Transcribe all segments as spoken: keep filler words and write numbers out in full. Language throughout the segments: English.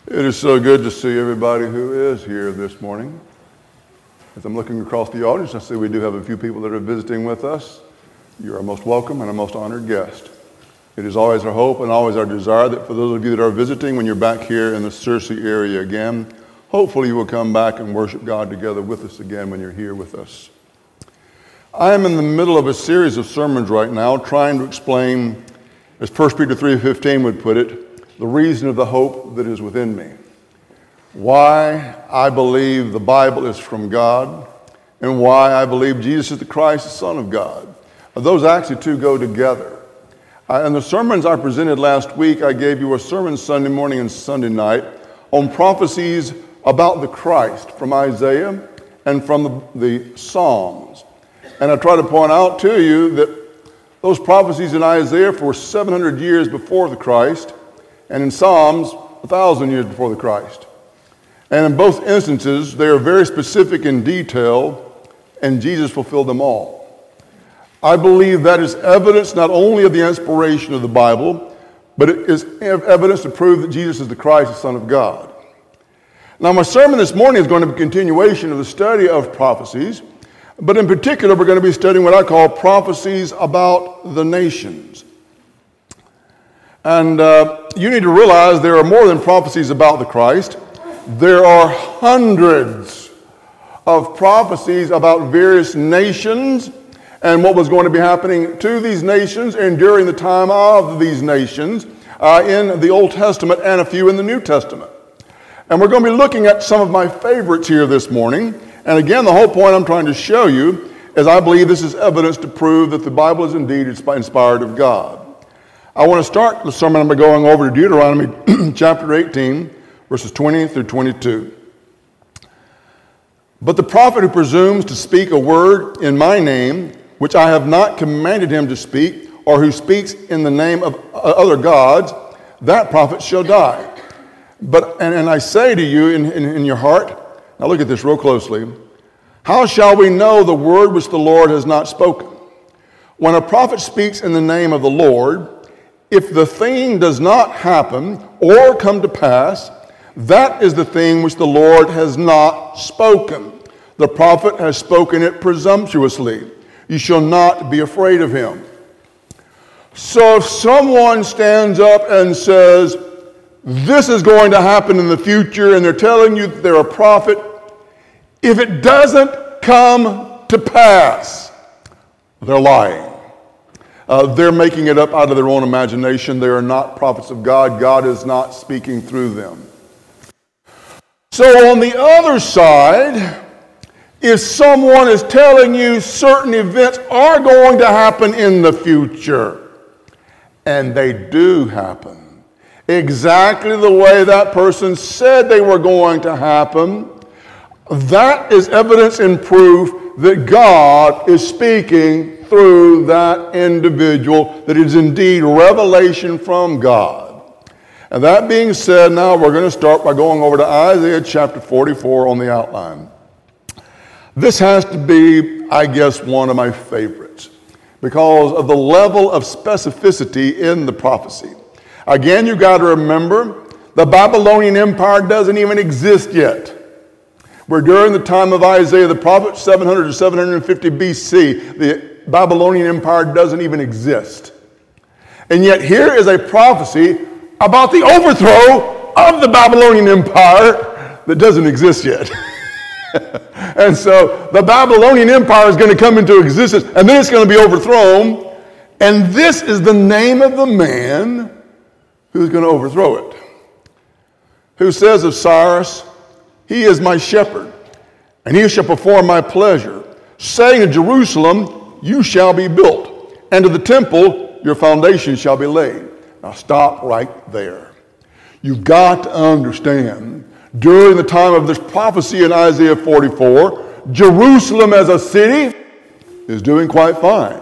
It is so good to see everybody who is here this morning. As I'm looking across the audience, I see we do have a few people that are visiting with us. You are most welcome and a most honored guest. It is always our hope and always our desire that for those of you that are visiting, when you're back here in the Searcy area again, hopefully you will come back and worship God together with us again when you're here with us. I am in the middle of a series of sermons right now trying to explain, as First Peter three fifteen would put it, the reason of the hope that is within me. Why I believe the Bible is from God, and why I believe Jesus is the Christ, the Son of God. Those actually two go together. Uh, in the sermons I presented last week, I gave you a sermon Sunday morning and Sunday night on prophecies about the Christ from Isaiah and from the, the Psalms. And I try to point out to you that those prophecies in Isaiah were seven hundred years before the Christ, and in Psalms, a thousand years before the Christ. And in both instances, they are very specific in detail, and Jesus fulfilled them all. I believe that is evidence not only of the inspiration of the Bible, but it is evidence to prove that Jesus is the Christ, the Son of God. Now, my sermon this morning is going to be a continuation of the study of prophecies, but in particular, we're going to be studying what I call prophecies about the nations. And uh, you need to realize there are more than prophecies about the Christ. There are hundreds of prophecies about various nations and what was going to be happening to these nations and during the time of these nations uh, in the Old Testament and a few in the New Testament. And we're going to be looking at some of my favorites here this morning. And again, the whole point I'm trying to show you is I believe this is evidence to prove that the Bible is indeed inspired of God. I want to start the sermon by going over to Deuteronomy chapter eighteen, verses twenty through twenty-two. But the prophet who presumes to speak a word in my name, which I have not commanded him to speak, or who speaks in the name of other gods, that prophet shall die. But and, and I say to you in, in, in your heart, now look at this real closely, how shall we know the word which the Lord has not spoken? When a prophet speaks in the name of the Lord, if the thing does not happen or come to pass, that is the thing which the Lord has not spoken. The prophet has spoken it presumptuously. You shall not be afraid of him. So if someone stands up and says, this is going to happen in the future, and they're telling you that they're a prophet, if it doesn't come to pass, they're lying. Uh, they're making it up out of their own imagination. They are not prophets of God. God is not speaking through them. So on the other side, if someone is telling you certain events are going to happen in the future, and they do happen, exactly the way that person said they were going to happen, that is evidence and proof that God is speaking through that individual, that is indeed revelation from God. And that being said, now we're going to start by going over to Isaiah chapter forty-four on the outline. This has to be, I guess, one of my favorites because of the level of specificity in the prophecy. Again, you've got to remember, the Babylonian Empire doesn't even exist yet. We're during the time of Isaiah the prophet, seven hundred to seven hundred fifty B C. The Babylonian Empire doesn't even exist. And yet here is a prophecy about the overthrow of the Babylonian Empire that doesn't exist yet. And so the Babylonian Empire is going to come into existence, and then it's going to be overthrown. And this is the name of the man who's going to overthrow it. Who says of Cyrus, he is my shepherd, and he shall perform my pleasure, saying to Jerusalem, you shall be built, and to the temple your foundation shall be laid. Now stop right there. You've got to understand, during the time of this prophecy in Isaiah forty-four, Jerusalem as a city is doing quite fine.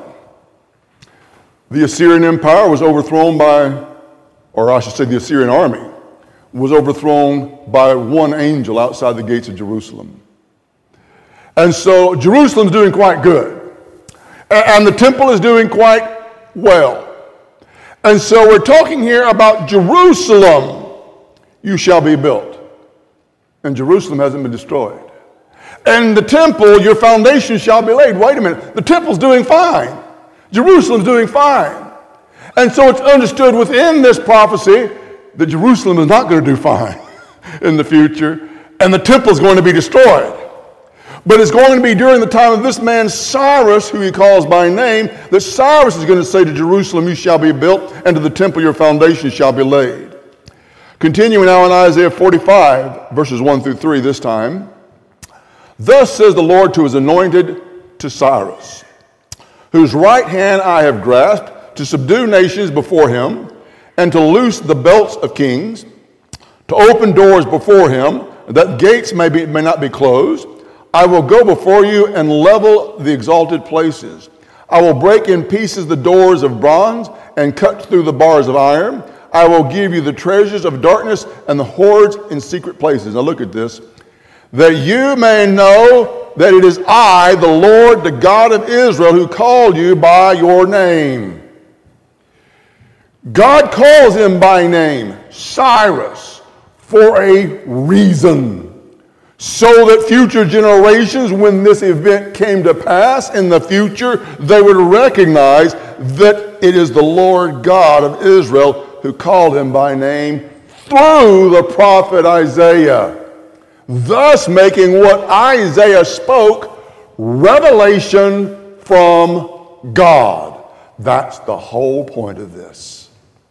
The Assyrian Empire was overthrown by, or I should say the Assyrian army, was overthrown by one angel outside the gates of Jerusalem. And so Jerusalem's doing quite good. And the temple is doing quite well. And so we're talking here about Jerusalem. you shall be built. And Jerusalem hasn't been destroyed. And the temple, your foundation shall be laid. Wait a minute. The temple's doing fine. Jerusalem's doing fine. And so it's understood within this prophecy that Jerusalem is not going to do fine in the future, and the temple is going to be destroyed. But it's going to be during the time of this man Cyrus, who he calls by name, that Cyrus is going to say to Jerusalem, you shall be built, and to the temple your foundation shall be laid. Continuing now in Isaiah forty-five, verses one through three this time. Thus says the Lord to his anointed, to Cyrus, whose right hand I have grasped, to subdue nations before him, and to loose the belts of kings, to open doors before him, that gates may, be, may not be closed. I will go before you and level the exalted places. I will break in pieces the doors of bronze and cut through the bars of iron. I will give you the treasures of darkness and the hoards in secret places. Now look at this. That you may know that it is I, the Lord, the God of Israel, who called you by your name. God calls him by name, Cyrus, for a reason. So that future generations, when this event came to pass in the future, they would recognize that it is the Lord God of Israel who called him by name through the prophet Isaiah, thus making what Isaiah spoke revelation from God. That's the whole point of this.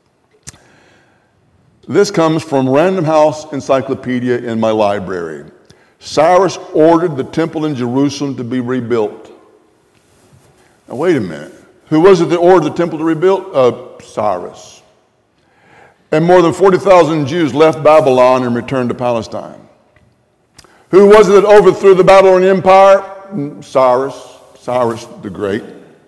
This comes from Random House Encyclopedia in my library. Cyrus ordered the temple in Jerusalem to be rebuilt. Now wait a minute. Who was it that ordered the temple to be rebuilt? Uh, Cyrus. And more than forty thousand Jews left Babylon and returned to Palestine. Who was it that overthrew the Babylonian Empire? Cyrus. Cyrus the Great.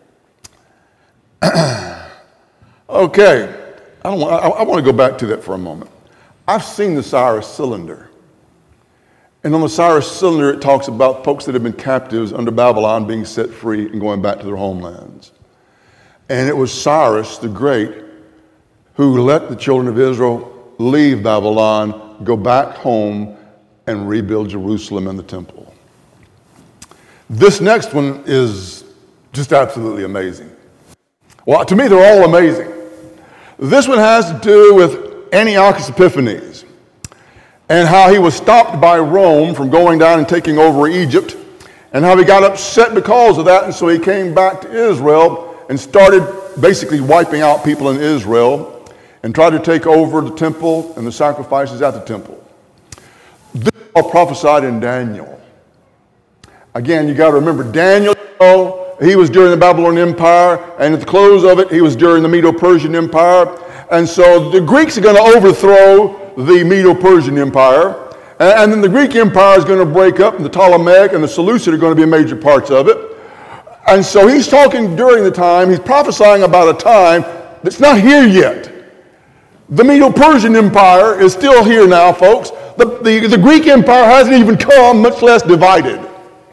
Okay. I, don't want, I, I want to go back to that for a moment. I've seen the Cyrus cylinder. And on the Cyrus cylinder, it talks about folks that have been captives under Babylon being set free and going back to their homelands. And it was Cyrus the Great who let the children of Israel leave Babylon, go back home, and rebuild Jerusalem and the temple. This next one is just absolutely amazing. Well, to me, they're all amazing. This one has to do with Antiochus Epiphanes and how he was stopped by Rome from going down and taking over Egypt, and how he got upset because of that, and so he came back to Israel and started basically wiping out people in Israel and tried to take over the temple and the sacrifices at the temple. This is all prophesied in Daniel. Again, you got to remember, Daniel, oh, he was during the Babylonian Empire, and at the close of it, he was during the Medo-Persian Empire. And so the Greeks are going to overthrow the Medo-Persian Empire, and then the Greek Empire is going to break up, and the Ptolemaic and the Seleucid are going to be major parts of it. And so he's talking during the time, he's prophesying about a time that's not here yet. The Medo-Persian Empire is still here now, folks. The, the, the Greek Empire hasn't even come, much less divided.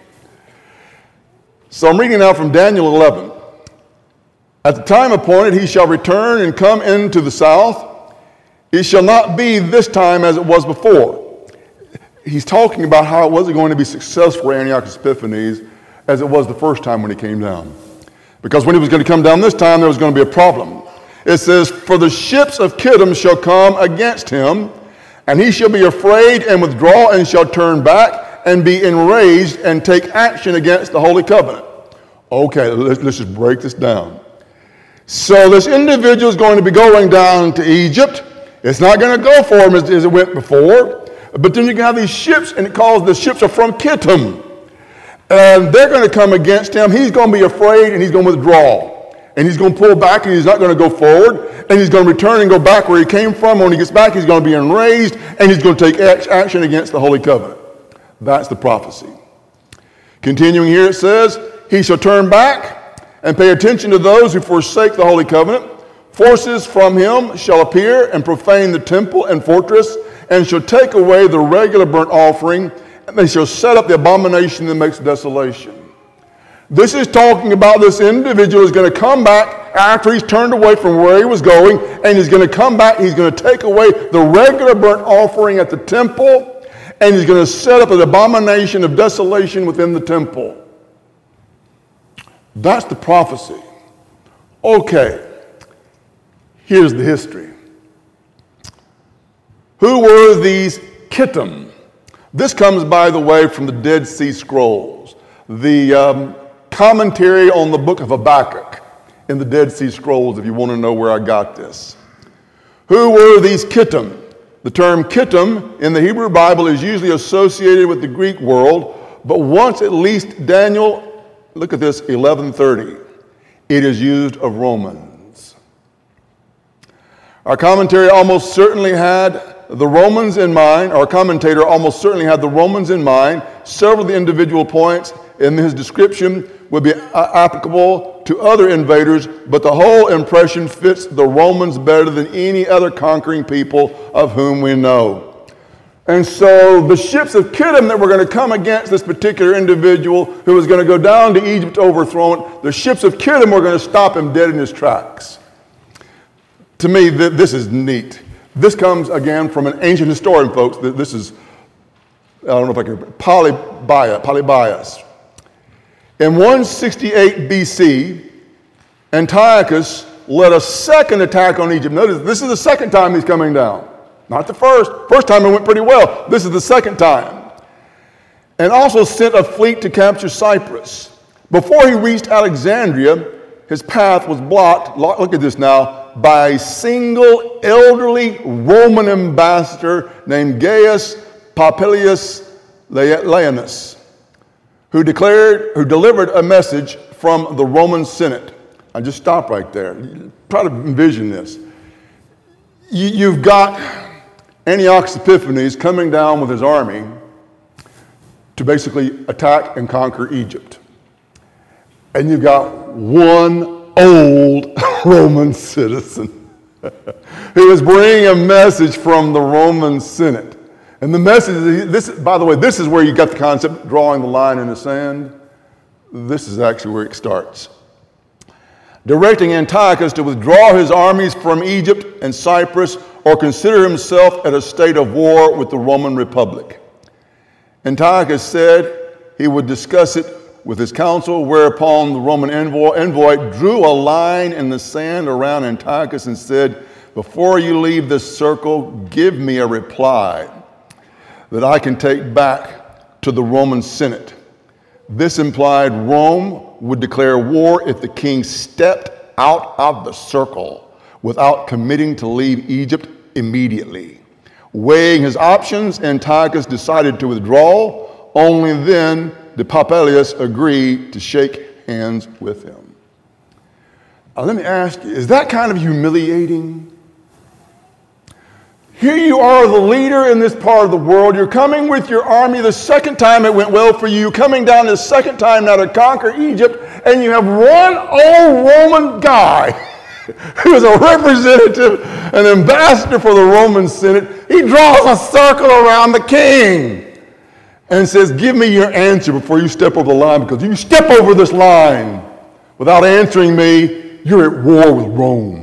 So I'm reading now from Daniel eleven. At the time appointed, he shall return and come into the south. It shall not be this time as it was before. He's talking about how it wasn't going to be successful for Antiochus Epiphanes as it was the first time when he came down. Because when he was going to come down this time, there was going to be a problem. It says, for the ships of Kittim shall come against him, and he shall be afraid and withdraw and shall turn back and be enraged and take action against the Holy Covenant. Okay, let's, let's just break this down. So this individual is going to be going down to Egypt. It's not going to go for him as, as it went before. But then you can have these ships, and it calls the ships are from Kittim. And they're going to come against him. He's going to be afraid, and he's going to withdraw. And he's going to pull back, and he's not going to go forward. And he's going to return and go back where he came from. When he gets back, he's going to be enraged, and he's going to take action against the Holy Covenant. That's the prophecy. Continuing here, it says, he shall turn back and pay attention to those who forsake the Holy Covenant. Forces from him shall appear and profane the temple and fortress, and shall take away the regular burnt offering, and they shall set up the abomination that makes desolation. This is talking about this individual who's going to come back after he's turned away from where he was going, and he's going to come back and he's going to take away the regular burnt offering at the temple, and he's going to set up an abomination of desolation within the temple. That's the prophecy. Okay, here's the history. Who were these Kittim? This comes, by the way, from the Dead Sea Scrolls, the um, commentary on the book of Habakkuk in the Dead Sea Scrolls, if you want to know where I got this. Who were these Kittim? The term Kittim in the Hebrew Bible is usually associated with the Greek world, but once at least Daniel, look at this, eleven thirty, it is used of Romans. Our commentary almost certainly had the Romans in mind. Our commentator almost certainly had the Romans in mind. Several of the individual points in his description would be applicable to other invaders, but the whole impression fits the Romans better than any other conquering people of whom we know. And so the ships of Kittim that were going to come against this particular individual who was going to go down to Egypt to overthrow him, the ships of Kittim were going to stop him dead in his tracks. To me, th- this is neat. This comes, again, from an ancient historian, folks. This is, I don't know if I can, Polybius. Polybius. In one sixty-eight B C, Antiochus led a second attack on Egypt. Notice, this is the second time he's coming down. Not the first. First time it went pretty well. This is the second time. And also sent a fleet to capture Cyprus. Before he reached Alexandria, his path was blocked, look at this now, by a single elderly Roman ambassador named Gaius Popilius Laenas, who declared, who delivered a message from the Roman Senate. I just stop right there. Try to envision this. You, you've got Antiochus Epiphanes coming down with his army to basically attack and conquer Egypt. And you've got one old Roman citizen who is bringing a message from the Roman Senate. And the message, this, by the way, this is where you got the concept, drawing the line in the sand. This is actually where it starts. Directing Antiochus to withdraw his armies from Egypt and Cyprus or consider himself at a state of war with the Roman Republic. Antiochus said he would discuss it with his council, whereupon the Roman envoy, envoy drew a line in the sand around Antiochus and said, "Before you leave this circle, give me a reply that I can take back to the Roman Senate." This implied Rome would declare war if the king stepped out of the circle without committing to leave Egypt immediately. Weighing his options, Antiochus decided to withdraw. Only then did Popilius agree to shake hands with him. Now, let me ask you, is that kind of humiliating? Here you are, the leader in this part of the world. You're coming with your army the second time it went well for you. You're coming down the second time now to conquer Egypt, and you have one old Roman guy who is a representative, an ambassador for the Roman Senate. He draws a circle around the king and says, "Give me your answer before you step over the line, because if you step over this line without answering me, you're at war with Rome."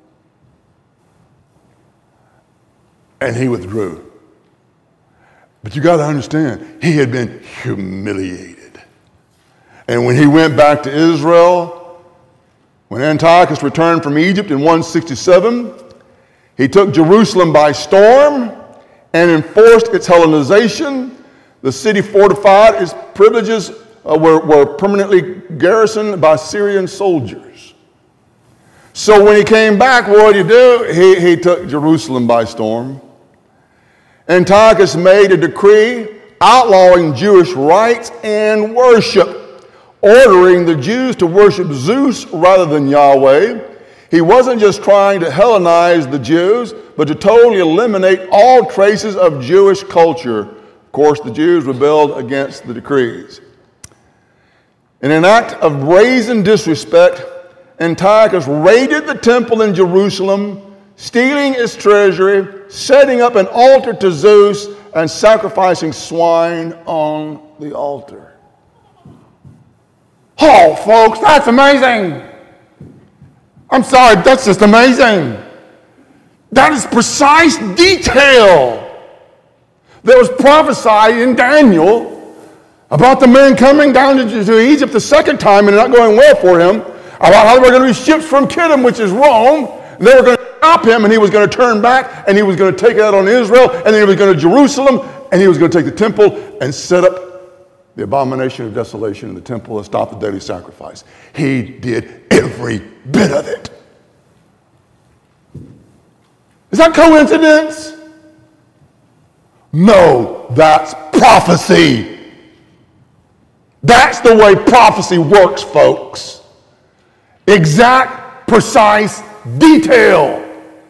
And he withdrew. But you got to understand, he had been humiliated. And when he went back to Israel, when Antiochus returned from Egypt in one sixty-seven, he took Jerusalem by storm and enforced its Hellenization. The city fortified, its privileges uh, were, were permanently garrisoned by Syrian soldiers. So when he came back, what did he do? He, he took Jerusalem by storm. Antiochus made a decree outlawing Jewish rites and worship, ordering the Jews to worship Zeus rather than Yahweh. He wasn't just trying to Hellenize the Jews, but to totally eliminate all traces of Jewish culture. Of course, the Jews rebelled against the decrees. In an act of brazen disrespect, Antiochus raided the temple in Jerusalem, stealing its treasury, setting up an altar to Zeus, and sacrificing swine on the altar. Oh, folks, that's amazing. I'm sorry, that's just amazing. That is precise detail that was prophesied in Daniel about the man coming down to, to Egypt the second time and not going well for him, about how there were going to be ships from Kittim, which is Rome, and they were going to stop him, and he was going to turn back, and he was going to take it out on Israel, and then he was going to Jerusalem, and he was going to take the temple and set up the abomination of desolation in the temple and stop the daily sacrifice. He did every bit of it. Is that coincidence? No, that's prophecy. That's the way prophecy works, folks. Exact, precise detail.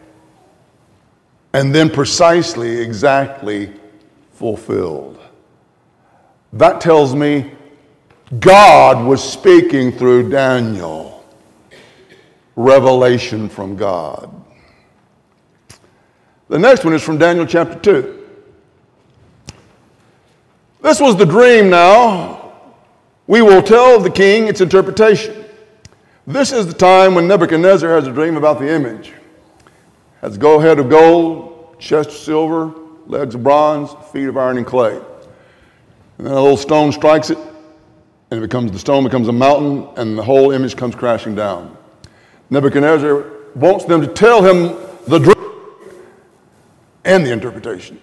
And then precisely, exactly fulfilled. That tells me God was speaking through Daniel. Revelation from God. The next one is from Daniel chapter two. This was the dream now. We will tell the king its interpretation. This is the time when Nebuchadnezzar has a dream about the image. Has a head of gold, chest of silver, legs of bronze, feet of iron and clay. And then a little stone strikes it, and it becomes the stone becomes a mountain, and the whole image comes crashing down. Nebuchadnezzar wants them to tell him the dream and the interpretation.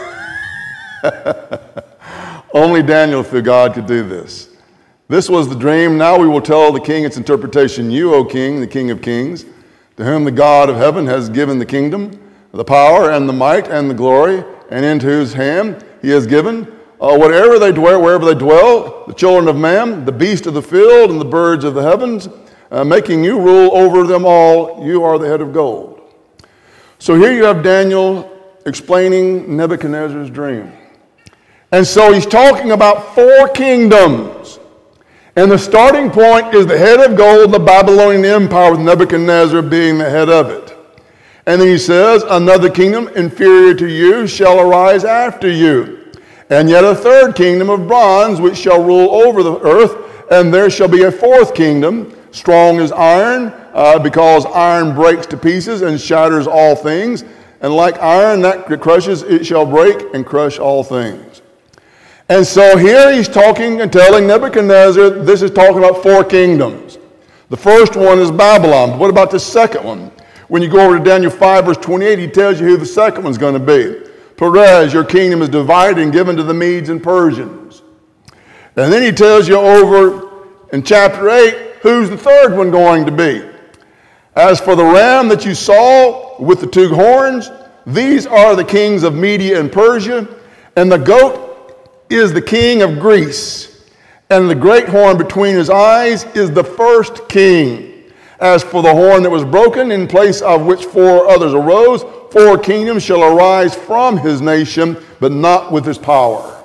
Only Daniel through God could do this. This was the dream. Now we will tell the king its interpretation. You, O king, the king of kings, to whom the God of heaven has given the kingdom, the power and the might and the glory, and into whose hand he has given uh, whatever they dwell, wherever they dwell, the children of man, the beasts of the field, and the birds of the heavens, uh, making you rule over them all. You are the head of gold. So here you have Daniel explaining Nebuchadnezzar's dream. And so he's talking about four kingdoms. And the starting point is the head of gold, the Babylonian Empire, with Nebuchadnezzar being the head of it. And then he says, another kingdom inferior to you shall arise after you. And yet a third kingdom of bronze, which shall rule over the earth. And there shall be a fourth kingdom, strong as iron, uh, because iron breaks to pieces and shatters all things. And like iron that crushes, it shall break and crush all things. And so here he's talking and telling Nebuchadnezzar, this is talking about four kingdoms. The first one is Babylon. What about the second one? When you go over to Daniel five, verse twenty-eight, he tells you who the second one's going to be. Perez, your kingdom is divided and given to the Medes and Persians. And then he tells you over in chapter eight, who's the third one going to be? As for the ram that you saw with the two horns, these are the kings of Media and Persia, and the goat is the king of Greece, and the great horn between his eyes is the first king. As for the horn that was broken, in place of which four others arose, four kingdoms shall arise from his nation, but not with his power.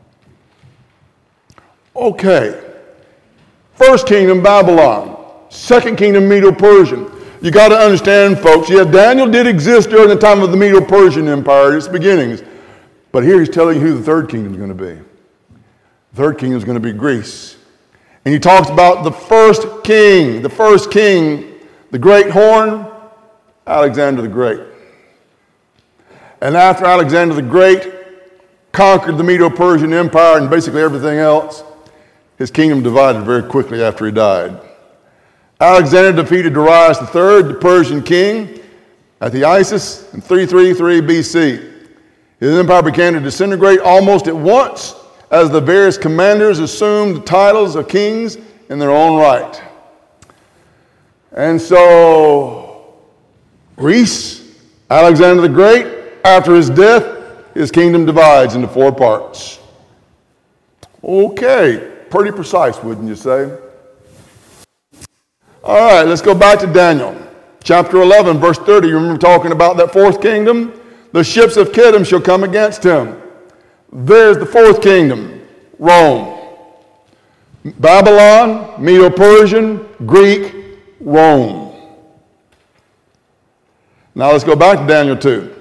Okay. First kingdom, Babylon. Second kingdom, Medo-Persian. You got to understand, folks, yes, Daniel did exist during the time of the Medo-Persian Empire, its beginnings. But here he's telling you who the third kingdom is going to be. The third kingdom is going to be Greece. And he talks about the first king, the first king, the great horn, Alexander the Great. And after Alexander the Great conquered the Medo-Persian Empire and basically everything else, his kingdom divided very quickly after he died. Alexander defeated Darius the third, the Persian king, at the Isis in three thirty-three B C. His empire began to disintegrate almost at once as the various commanders assumed the titles of kings in their own right. And so, Greece, Alexander the Great, after his death, his kingdom divides into four parts. Okay, pretty precise, wouldn't you say? All right, let's go back to Daniel. Chapter eleven, verse thirty. You remember talking about that fourth kingdom? The ships of Kittim shall come against him. There's the fourth kingdom, Rome. Babylon, Medo-Persian, Greek, Rome. Now let's go back to Daniel two.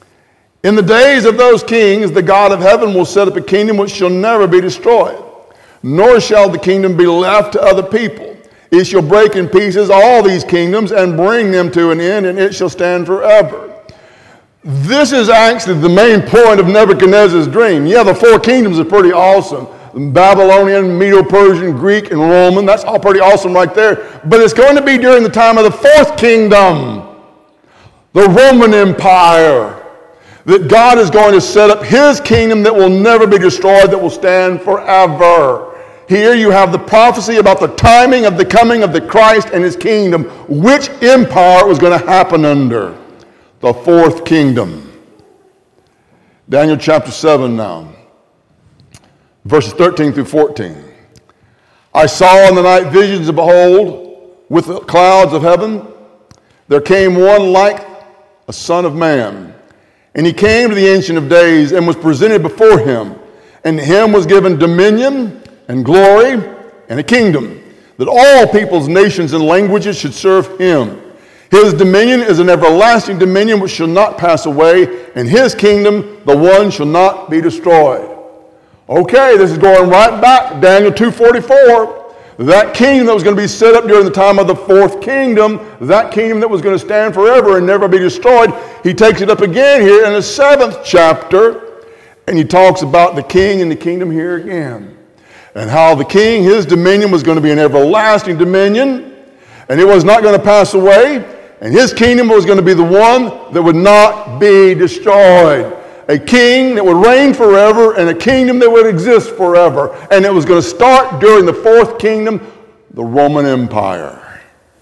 In the days of those kings, the God of heaven will set up a kingdom which shall never be destroyed. nor shall the kingdom be left to other people. It shall break in pieces all these kingdoms and bring them to an end, and it shall stand forever. This is actually the main point of Nebuchadnezzar's dream. Yeah, the four kingdoms are pretty awesome. Babylonian, Medo-Persian, Greek, and Roman. That's all pretty awesome right there. But it's going to be during the time of the fourth kingdom, the Roman Empire, that God is going to set up his kingdom that will never be destroyed, that will stand forever. Here you have the prophecy about the timing of the coming of the Christ and his kingdom, which empire it was going to happen under. The fourth kingdom. Daniel chapter seven now. Verses thirteen through fourteen. I saw in the night visions, and behold, with the clouds of heaven, there came one like a son of man. And he came to the Ancient of Days and was presented before him. And to him was given dominion and glory and a kingdom, that all peoples, nations, and languages should serve him. His dominion is an everlasting dominion which shall not pass away, and his kingdom, the one shall not be destroyed. Okay, this is going right back, Daniel two forty-four. That kingdom that was going to be set up during the time of the fourth kingdom, that kingdom that was going to stand forever and never be destroyed, he takes it up again here in the seventh chapter, and he talks about the king and the kingdom here again. And how the king, his dominion was going to be an everlasting dominion, and it was not going to pass away, and his kingdom was going to be the one that would not be destroyed. A king that would reign forever and a kingdom that would exist forever. And it was going to start during the fourth kingdom, the Roman Empire.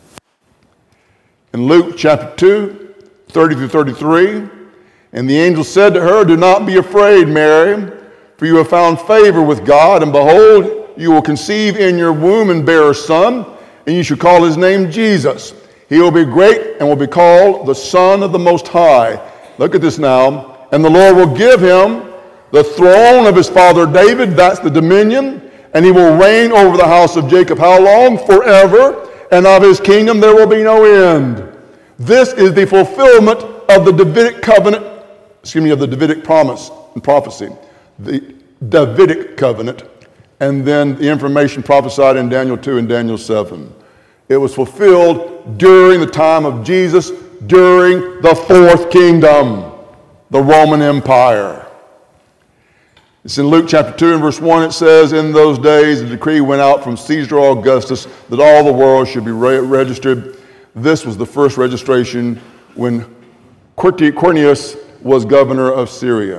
In Luke chapter two, thirty through thirty-three, and the angel said to her, do not be afraid, Mary, for you have found favor with God, and behold, you will conceive in your womb and bear a son, and you shall call his name Jesus. He will be great and will be called the Son of the Most High. Look at this now. And the Lord will give him the throne of his father David, that's the dominion, and he will reign over the house of Jacob. How long? Forever. And of his kingdom there will be no end. This is the fulfillment of the Davidic covenant, excuse me, of the Davidic promise and prophecy. The Davidic covenant, and then the information prophesied in Daniel two and Daniel seven. It was fulfilled during the time of Jesus, during the fourth kingdom, the Roman Empire. It's in Luke chapter two and verse one. It says, in those days a decree went out from Caesar Augustus that all the world should be re- registered. This was the first registration when Quirinius was governor of Syria.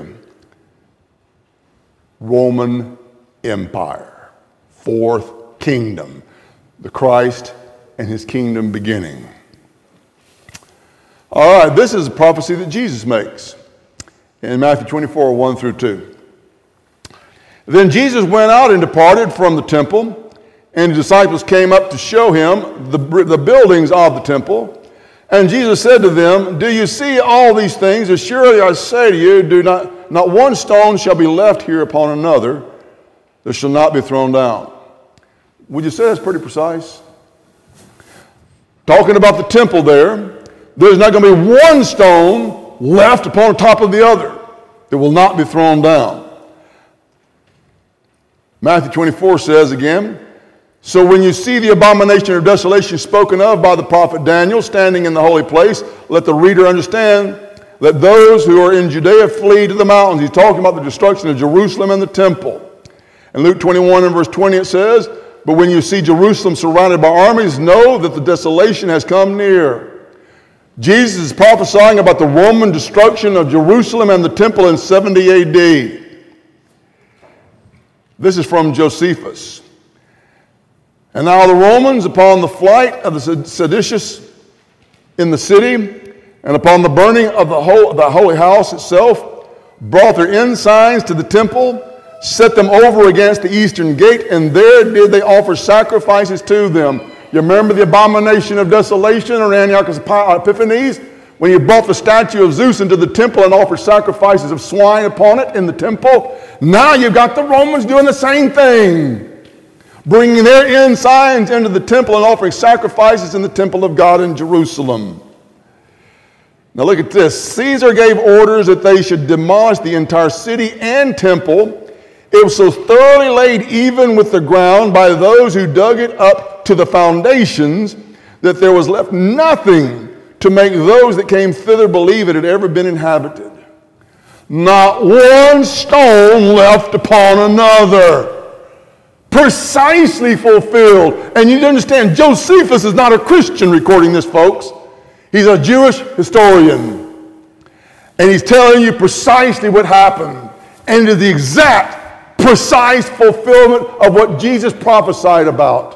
Roman Empire, fourth kingdom, the Christ and his kingdom beginning. All right, this is a prophecy that Jesus makes in Matthew twenty-four, one through two. Then Jesus went out and departed from the temple, and his disciples came up to show him the, the buildings of the temple. And Jesus said to them, do you see all these things? As surely I say to you, do not, not one stone shall be left here upon another that shall not be thrown down. Would you say that's pretty precise? Talking about the temple there, there's not going to be one stone left upon the top of the other that will not be thrown down. Matthew twenty-four says again, so when you see the abomination of desolation spoken of by the prophet Daniel standing in the holy place, let the reader understand that those who are in Judea flee to the mountains. He's talking about the destruction of Jerusalem and the temple. In Luke twenty-one and verse twenty it says, but when you see Jerusalem surrounded by armies, know that the desolation has come near. Jesus is prophesying about the Roman destruction of Jerusalem and the temple in seventy A D. This is from Josephus. And now the Romans, upon the flight of the seditious in the city, and upon the burning of the, whole, the holy house itself, brought their ensigns to the temple, set them over against the eastern gate, and there did they offer sacrifices to them. You remember the abomination of desolation or Antiochus Epiphanes? When you brought the statue of Zeus into the temple and offered sacrifices of swine upon it in the temple. Now you've got the Romans doing the same thing. Bringing their ensigns into the temple and offering sacrifices in the temple of God in Jerusalem. Now look at this. Caesar gave orders that they should demolish the entire city and temple It was so thoroughly laid even with the ground by those who dug it up to the foundations that there was left nothing to make those that came thither believe it had ever been inhabited. Not one stone left upon another. Precisely fulfilled. And you need to understand, Josephus is not a Christian recording this, folks. He's a Jewish historian. And he's telling you precisely what happened. And it is the exact, precise fulfillment of what Jesus prophesied about.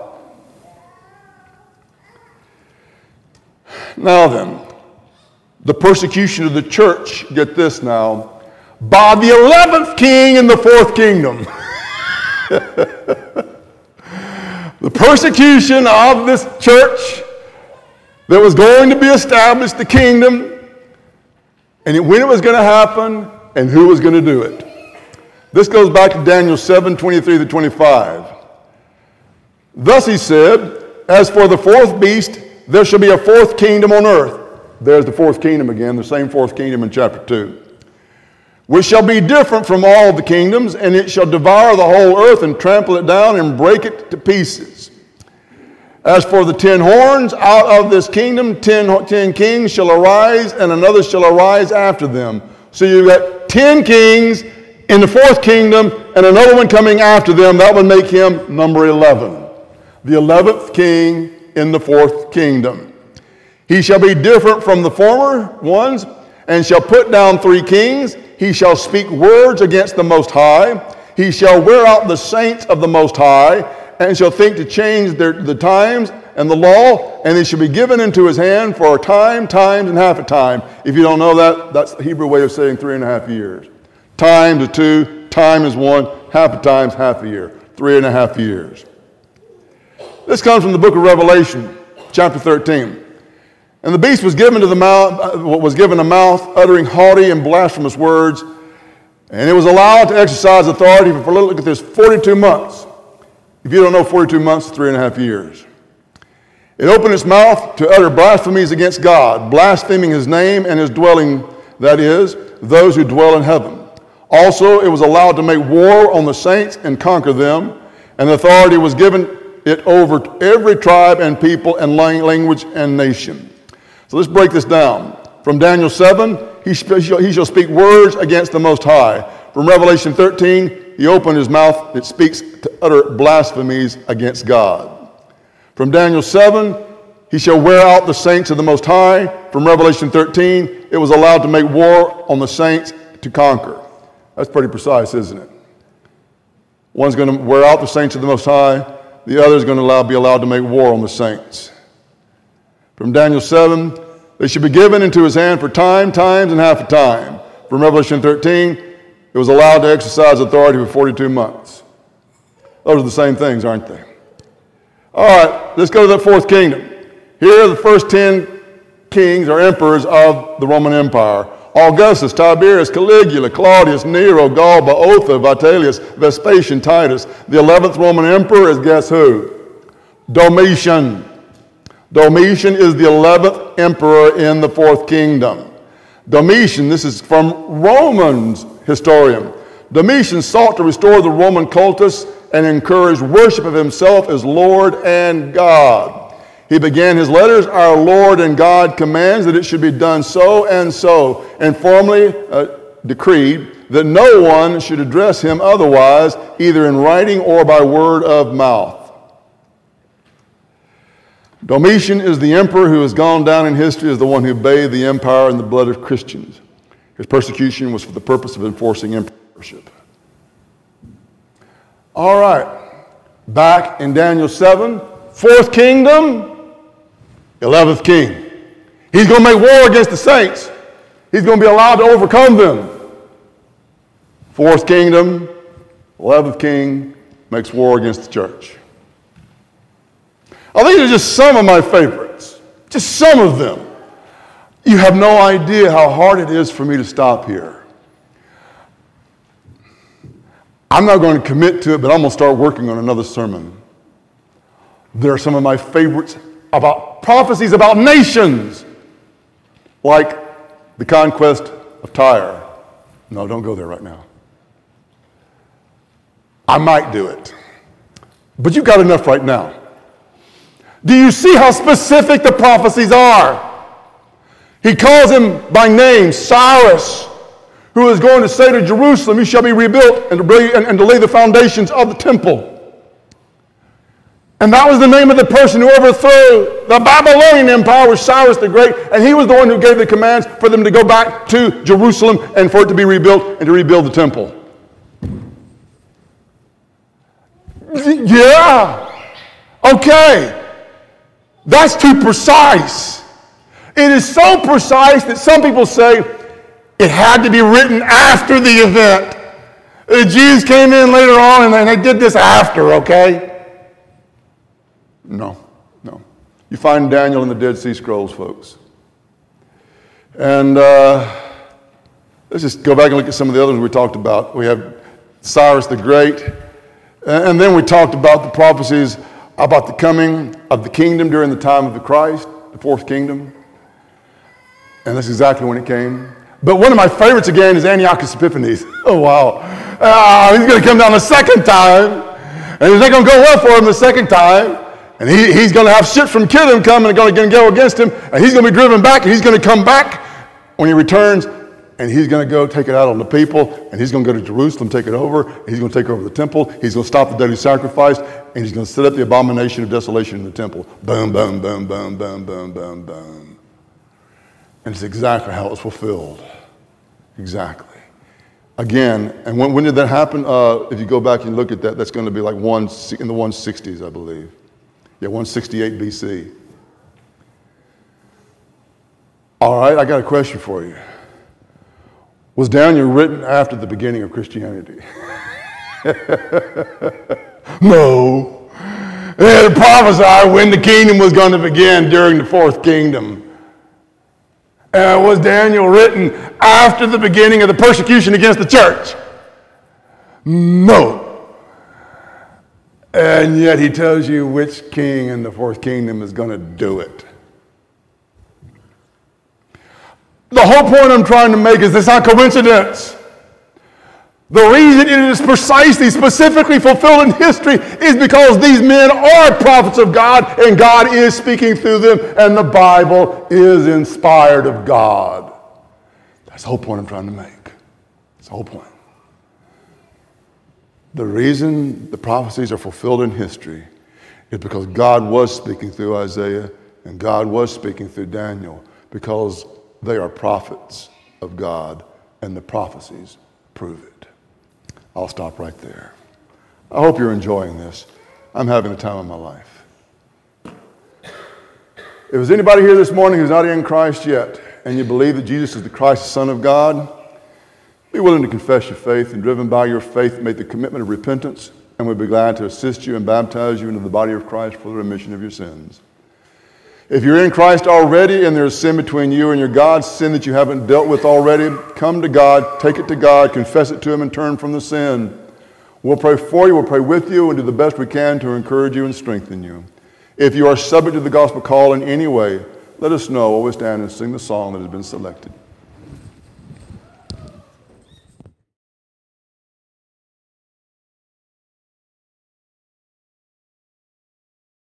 Now then, the persecution of the church, get this now, by the eleventh king in the fourth kingdom. The persecution of this church that was going to be established, the kingdom, and when it was going to happen, and who was going to do it. This goes back to Daniel seven, twenty-three to twenty-five. Thus he said, as for the fourth beast, there shall be a fourth kingdom on earth. There's the fourth kingdom again, the same fourth kingdom in chapter two. Which shall be different from all the kingdoms, and it shall devour the whole earth and trample it down and break it to pieces. As for the ten horns, out of this kingdom ten, ten kings shall arise, and another shall arise after them. So you've got ten kings in the fourth kingdom, and another one coming after them. That would make him number eleven. The eleventh king in the fourth kingdom. He shall be different from the former ones, and shall put down three kings. He shall speak words against the Most High. He shall wear out the saints of the Most High, and shall think to change their, the times and the law, and they shall be given into his hand for a time, times, and half a time. If you don't know that, that's the Hebrew way of saying three and a half years. Time is two, time is one, half a time's half a year. Three and a half years. This comes from the book of Revelation, chapter thirteen. And the beast was given to the mouth, was given a mouth uttering haughty and blasphemous words, and it was allowed to exercise authority for, look at this, forty-two months. If you don't know, forty-two months is three and a half years. It opened its mouth to utter blasphemies against God, blaspheming his name and his dwelling, that is, those who dwell in heaven. Also, it was allowed to make war on the saints and conquer them, and authority was given it over every tribe and people and language and nation. So let's break this down. From Daniel seven, he, he shall speak words against the Most High. From Revelation thirteen, he opened his mouth, it speaks to utter blasphemies against God. From Daniel seven, he shall wear out the saints of the Most High. From Revelation thirteen, it was allowed to make war on the saints to conquer. That's pretty precise, isn't it? One's going to wear out the saints of the Most High. The other is going to allow, be allowed to make war on the saints. From Daniel seven, they should be given into his hand for time, times, and half a time. From Revelation thirteen, it was allowed to exercise authority for forty-two months. Those are the same things, aren't they? All right, let's go to the fourth kingdom. Here are the first ten kings or emperors of the Roman Empire. Augustus, Tiberius, Caligula, Claudius, Nero, Galba, Otho, Vitellius, Vespasian, Titus. The eleventh Roman emperor is, guess who? Domitian. Domitian is the eleventh emperor in the fourth kingdom. Domitian, this is from Romans historian. Domitian sought to restore the Roman cultus and encourage worship of himself as Lord and God. He began his letters, our Lord and God commands that it should be done so and so, and formally uh, decreed that no one should address him otherwise, either in writing or by word of mouth. Domitian is the emperor who has gone down in history as the one who bathed the empire in the blood of Christians. His persecution was for the purpose of enforcing emperorship. All right, back in Daniel seven, fourth kingdom, eleventh king. He's going to make war against the saints. He's going to be allowed to overcome them. Fourth kingdom, eleventh king makes war against the church. Oh, these are just some of my favorites. Just some of them. You have no idea how hard it is for me to stop here. I'm not going to commit to it, but I'm going to start working on another sermon. There are some of my favorites about prophecies about nations, like the conquest of Tyre. No, don't go there right now. I might do it. But you've got enough right now. Do you see how specific the prophecies are? He calls him by name, Cyrus, who is going to say to Jerusalem, you shall be rebuilt and to, bring, and, and to lay the foundations of the temple. And that was the name of the person who overthrew the Babylonian Empire, was Cyrus the Great, and he was the one who gave the commands for them to go back to Jerusalem and for it to be rebuilt and to rebuild the temple. Yeah. Okay. That's too precise. It is so precise that some people say it had to be written after the event. The Jews came in later on and they did this after, okay? No, no. You find Daniel in the Dead Sea Scrolls, folks. And uh, let's just go back and look at some of the others we talked about. We have Cyrus the Great. And then we talked about the prophecies about the coming of the kingdom during the time of the Christ, the fourth kingdom. And that's exactly when it came. But one of my favorites again is Antiochus Epiphanes. Oh, wow. Uh, he's going to come down the second time. And it's not going to go well for him the second time. And he, he's going to have ships from Kittim coming and going to go against him. And he's going to be driven back. And he's going to come back when he returns. And he's going to go take it out on the people. And he's going to go to Jerusalem, take it over. And he's going to take over the temple. He's going to stop the daily sacrifice. And he's going to set up the abomination of desolation in the temple. Boom, boom, boom, boom, boom, boom, boom, boom. And it's exactly how it was fulfilled. Exactly. Again, and when, when did that happen? Uh, if you go back and look at that, that's going to be like one, in the one sixties, I believe. Yeah, one sixty-eight B C. All right, I got a question for you. Was Daniel written after the beginning of Christianity? No. It had prophesied when the kingdom was going to begin during the fourth kingdom. Uh, was Daniel written after the beginning of the persecution against the church? No. And yet he tells you which king in the fourth kingdom is going to do it. The whole point I'm trying to make is it's not coincidence. The reason it is precisely, specifically fulfilled in history is because these men are prophets of God and God is speaking through them and the Bible is inspired of God. That's the whole point I'm trying to make. That's the whole point. The reason the prophecies are fulfilled in history is because God was speaking through Isaiah and God was speaking through Daniel because they are prophets of God and the prophecies prove it. I'll stop right there. I hope you're enjoying this. I'm having the time of my life. If there's anybody here this morning who's not in Christ yet, and you believe that Jesus is the Christ, the Son of God, be willing to confess your faith, and driven by your faith, make the commitment of repentance, and we'll be glad to assist you and baptize you into the body of Christ for the remission of your sins. If you're in Christ already and there's sin between you and your God, sin that you haven't dealt with already, come to God, take it to God, confess it to Him, and turn from the sin. We'll pray for you, we'll pray with you, and do the best we can to encourage you and strengthen you. If you are subject to the gospel call in any way, let us know while we stand and sing the song that has been selected.